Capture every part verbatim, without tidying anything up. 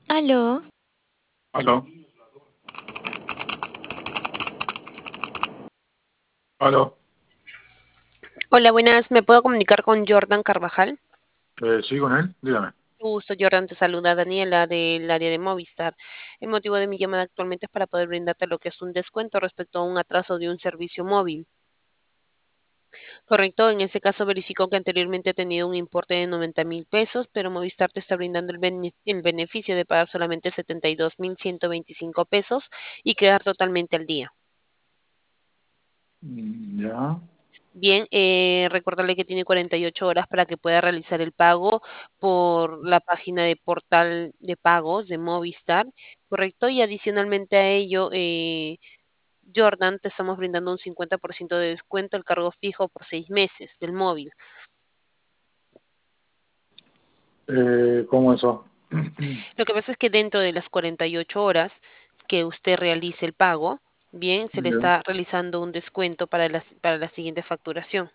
Aló, Aló, aló. Hola, buenas. ¿Me puedo comunicar con Jordan Carvajal? Eh, sí, con él, dígame. Gusto, Jordan. Te saluda Daniela del área de Movistar. El motivo de mi llamada actualmente es para poder brindarte lo que es un descuento respecto a un atraso de un servicio móvil. Correcto, en ese caso verificó que anteriormente ha tenido un importe de noventa mil pesos, pero Movistar te está brindando el, bene- el beneficio de pagar solamente setenta y dos mil ciento veinticinco pesos y quedar totalmente al día. Mm, ya, Bien, eh, recordarle que tiene cuarenta y ocho horas para que pueda realizar el pago por la página de portal de pagos de Movistar, ¿correcto? Y adicionalmente a ello, eh, Jordan, te estamos brindando un cincuenta por ciento de descuento al cargo fijo por seis meses del móvil. eh, ¿cómo eso? Lo que pasa es que dentro de las cuarenta y ocho horas que usted realice el pago, bien, se le Ya, está realizando un descuento para la, para la siguiente facturación.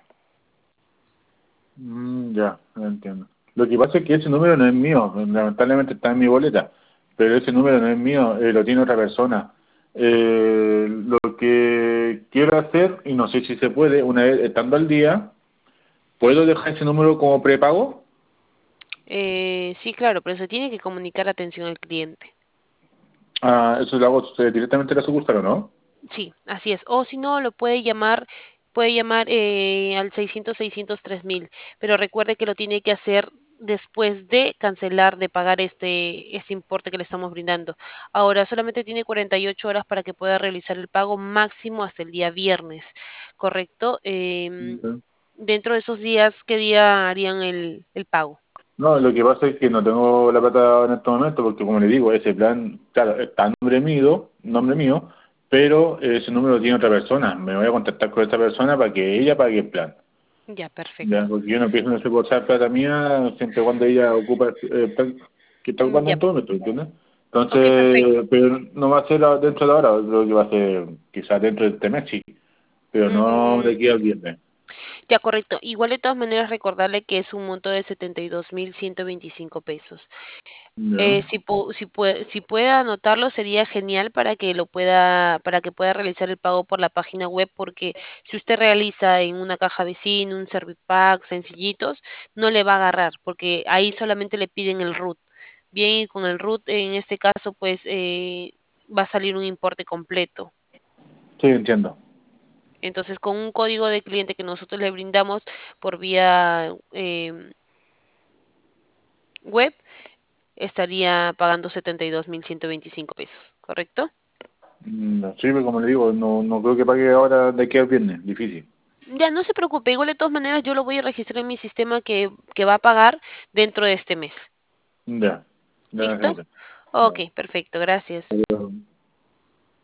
mm, ya, lo entiendo. Lo que pasa es que ese número no es mío, lamentablemente está en mi boleta, pero ese número no es mío, eh, lo tiene otra persona. Eh, lo que quiero hacer, y no sé si se puede, una vez estando al día, ¿puedo dejar ese número como prepago? Eh, sí, claro, pero se tiene que comunicar atención al cliente. Ah, eso lo hago eh, directamente a la sucursal, ¿o no? Sí, así es. O si no, lo puede llamar, puede llamar eh, al seiscientos, seiscientos, tres mil, pero recuerde que lo tiene que hacer después de cancelar, de pagar este, este importe que le estamos brindando. Ahora, solamente tiene cuarenta y ocho horas para que pueda realizar el pago máximo hasta el día viernes, ¿correcto? Em, Ya. dentro de esos días, ¿qué día harían el, el pago? No, lo que pasa es que no tengo la plata en este momento porque, como le digo, ese plan, claro, está a nombre mío, nombre mío, pero ese número lo tiene otra persona. Me voy a contactar con esta persona para que ella pague el plan. Ya, Ya, perfecto. porque yo no empiezo a desembolsar plata mía siempre cuando ella ocupa el plan que está Mm, ocupando Ya, en todo momento, ¿entiendes? ok, perfecto. Entonces, pero no va a ser a- dentro de ahora, creo que va a ser quizás dentro de este mes, sí, pero no de Mm, aquí al viernes. Ya, correcto. Igual de todas maneras recordarle que es un monto de setenta y dos mil ciento veinticinco pesos. Ya, Eh, si, pu- si, puede, si puede anotarlo sería genial para que lo pueda, para que pueda realizar el pago por la página web, porque si usted realiza en una caja vecina, un Servipack, sencillitos, no le va a agarrar, porque ahí solamente le piden el root. Bien, y con el root en este caso, pues eh, va a salir un importe completo. sí, entiendo. Entonces, con un código de cliente que nosotros le brindamos por vía em, web, estaría pagando setenta y dos mil ciento veinticinco pesos, ¿correcto? Mm, sí, pero como le digo, no, no creo que pague ahora de aquí al viernes, difícil. Ya, no se preocupe, igual de todas maneras yo lo voy a registrar en mi sistema que, que va a pagar dentro de este mes. Ya, ya, ¿Listo? señorita. Ok, Ya. perfecto, gracias.